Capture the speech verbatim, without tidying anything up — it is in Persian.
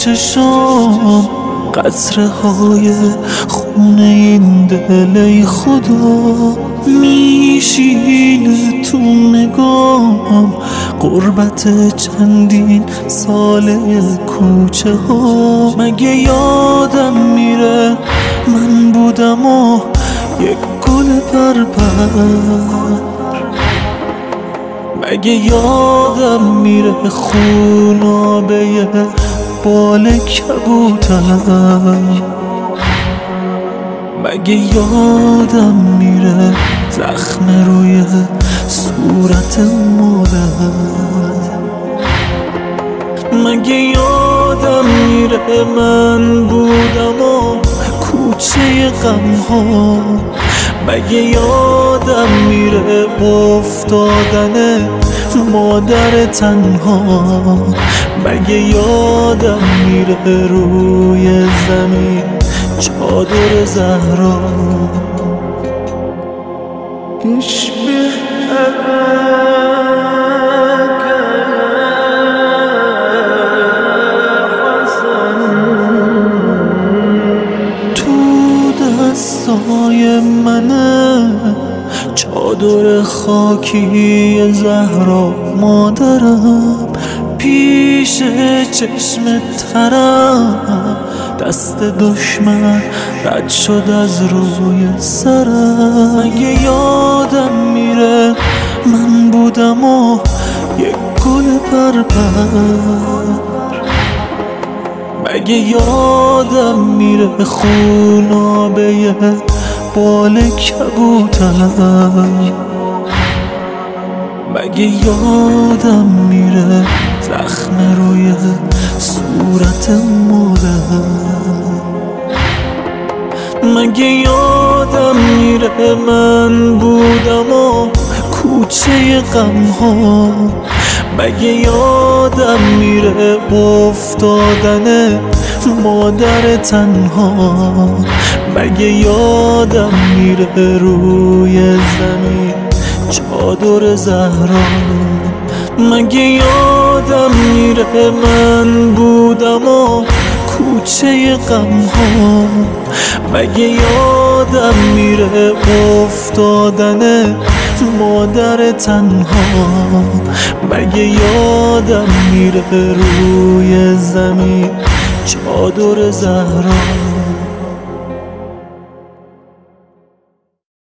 چشام قطره های خونه این دل، ای خدا میشینه تو نگام غربت چندین سال کوچه ها. مگه یادم میره من بودم و یک گل پرپر؟ مگه یادم میره خونابه بال کبوتر؟ مگه یادم میره زخم روی صورت مادر؟ مگه یادم میره من بودم و کوچه غم ها؟ مگه یادم میره افتادن مادر تنها؟ مگه یادم میره روی زمین چادر زهرا؟ تو دستای منه چادر خاکی زهرا مادرم، پیش چشم ترم دست دشمن رد شد از روی سرم. مگه یادم میره من بودم و یک گل پرپر؟ مگه یادم میره خونابه بال کبوتر؟ مگه یادم میره زخم روی صورت مادر؟ مگه یادم میره من بودم و کوچه غم ها؟ مگه یادم میره افتادن مادر تنها؟ مگه یادم میره روی زمین چادر زهرا؟ مگه یادم میره من بودم و کوچه غم ها؟ مگه یادم میره افتادن مادر تنها؟ مگه یادم میره روی زمین چادر زهرا؟